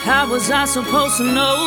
How was I supposed to know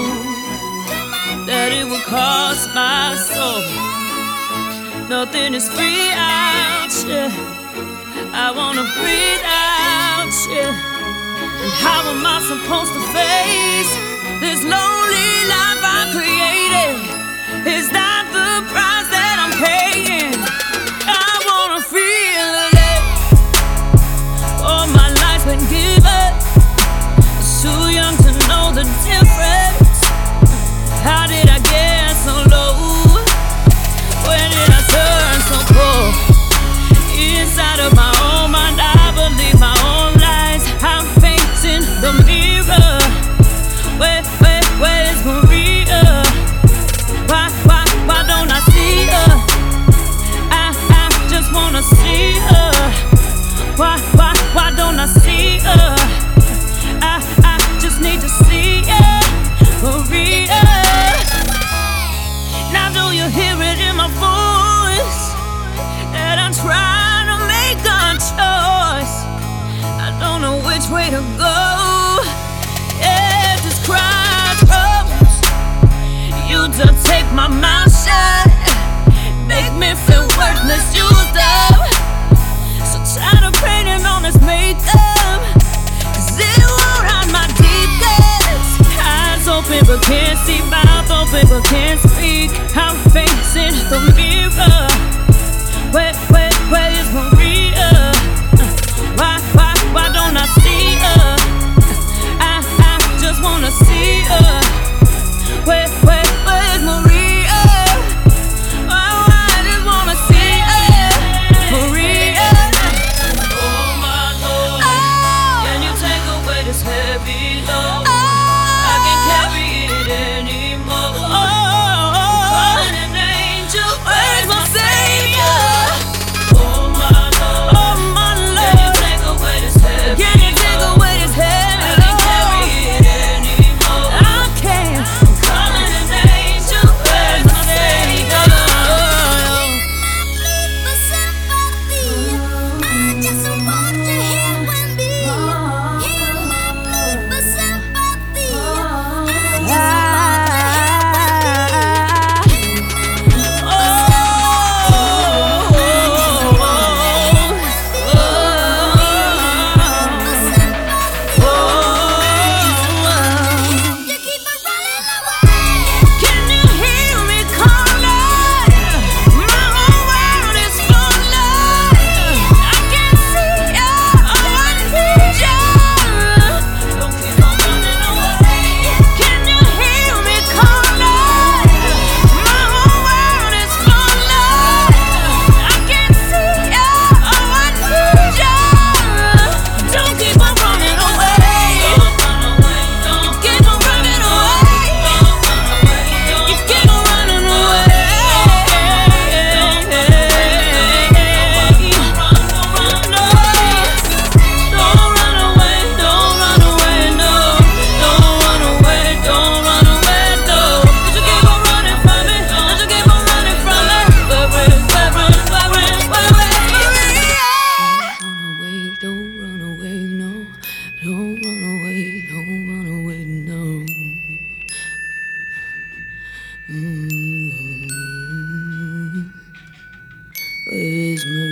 that it would cost my soul? Nothing is free out here. I wanna breathe out here. And how am I supposed to face this lonely life I created? Is that the price that I'm paying? I wanna feel it. All my life's been given. Too young to know the difference. How did I get so low? When did I turn so cold? Inside of my own mind, I believe my own lies. I'm facing the mirror. Where's Maria? Why don't I see her? I just wanna see her. Why don't I see her? I just need to see it, Maria. Now do you hear it in my voice? That I'm trying to make a choice. I don't know which way to go. At this crossroads, you just take my mouth shut, make me feel worthless, used up. So tired of painting on this makeup, 'cause it won't hide my deepness. Eyes open but can't see, mouth open but can't speak. I'm facing the mirror. Where is Maria? Why don't I see her? I just wanna see her. Where's Maria? Oh, I just wanna see her, Maria. Oh my Lord, can you take away this heavy load? I can't carry it anymore. Calling an angel, where's my Savior? Oh my Lord, can you take away this heavy load? Can you take away this heavy load? I can't carry it anymore. I can't. Calling an angel, where's my Savior? For sympathy, I just want to hear when me. Hear my plea for sympathy. I just want to you keep on running away. Can you hear me calling? My whole world is full of. I can see you, I need you. Don't keep on running away. Can you hear me calling? My whole world is full of. I can see you, I need you. Don't keep on running away. You keep on running away. You keep on running away. Don't run away, don't run away, no. Don't run away, don't run away, no. Don't you keep on running from me? Don't you keep on running from me? Don't run away, don't run away, no. Don't run away, don't run away, no. Where's Maria?